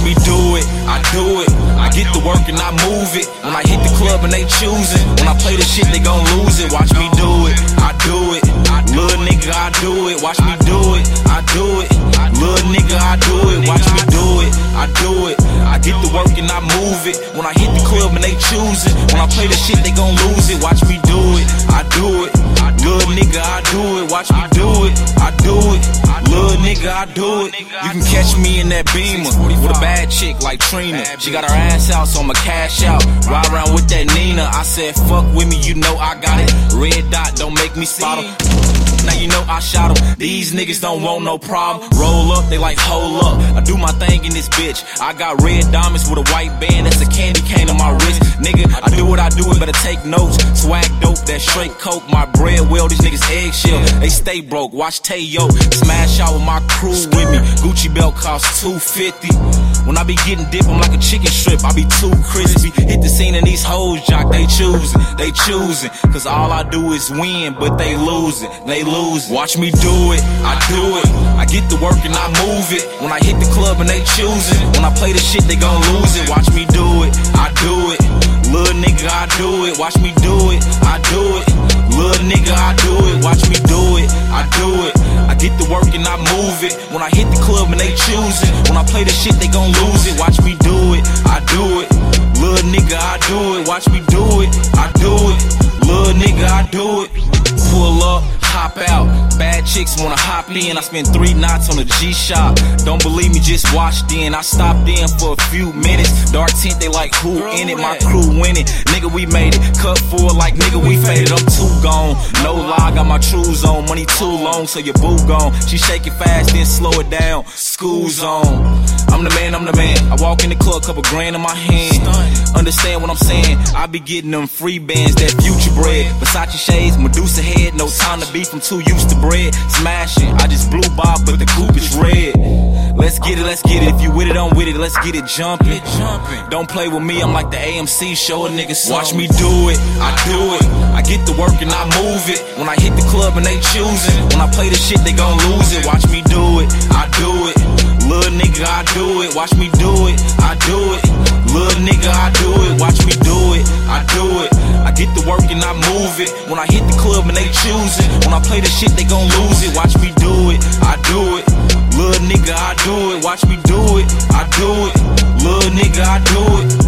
me do it, I do it. I get to work and I move it. When I hit the club and they choosing, when I play the shit they gon' lose it. Watch me do it, I do it. Little nigga, I do it. Watch me do it, I do it. Little nigga, I do it. Watch me do it, I do it. I get to work and I move it. When I hit the club and they choosing, when I play the shit they gon' lose it. Watch me do it, I do it. Little nigga, I do it. Watch me do it, I do it. Little nigga, I do it. You can catch me in that Beamer with a bad chick like Trina. She got her ass out, so I'ma cash out. Ride around with that Nina. I said, fuck with me, you know I got it. Red dot, don't make me spot 'em. Now you know I shot 'em. These niggas don't want no problem. Roll up, they like hold up. I do my thing in this bitch. I got red diamonds with a white band. That's a candy cane on my wrist. Nigga, I do what I do, it better take notes. Swag dope, that straight coke. My bread well, these niggas eggshell. They stay broke, watch Tayo. Smash out with my crew with me. Gucci belt costs $250. When I be getting dip, I'm like a chicken strip. I be too crispy. Hit the scene and these hoes jock, they choosing. Cause all I do is win, but they losing. Watch me do it, I do it. I get to work and I move it. When I hit the club and they choosing, when I play the shit they gon' lose it. Watch me do it, I do it. Little nigga, I do it. Watch me do it, I do it. Little nigga, I do it. Watch me do it, I do it. I get to work and I move it. When I hit the club and they choosing, when I play the shit they gon' lose it. Watch me do it, I do it. Little nigga, I do it. Watch me do it, I do it. Little nigga, I do it. Pull up, hop out. Bad chicks wanna hop in. I spent 3 knots on the G-Shock. Don't believe me, just watched in. I stopped in for a few minutes. Dark tint, they like who in it? My crew winning. Nigga, we made it. Cut full like nigga, we faded. I'm too gone. No lie, got my trues on. Money too long, so your boo gone. She shake it fast, then slow it down. School's on. I'm the man, I'm the man. I walk in the club, couple grand in my hand. Understand what I'm saying? I be getting them free bands, that future bread. Versace shades, Medusa head. No time to beef, I'm too used to bread. Smashing, I just blew Bob, but the coupe is red. Let's get it, let's get it. If you with it, I'm with it. Let's get it jumping. Don't play with me, I'm like the AMC. Show a nigga something. Watch me do it, I do it. I get to work and I move it. When I hit the club and they choosing, when I play the shit they gon' lose it. Watch me do it, I do it. Little nigga, I do it. Watch me do it, I do it. Little nigga, I do it. Watch me do it, I do it. I get to work and I move it. When I hit the club and they choosing, when I play the shit they gon' lose it. Watch me do it, I do it. Little nigga, I do it. Watch me do it, I do it. Little nigga, I do it.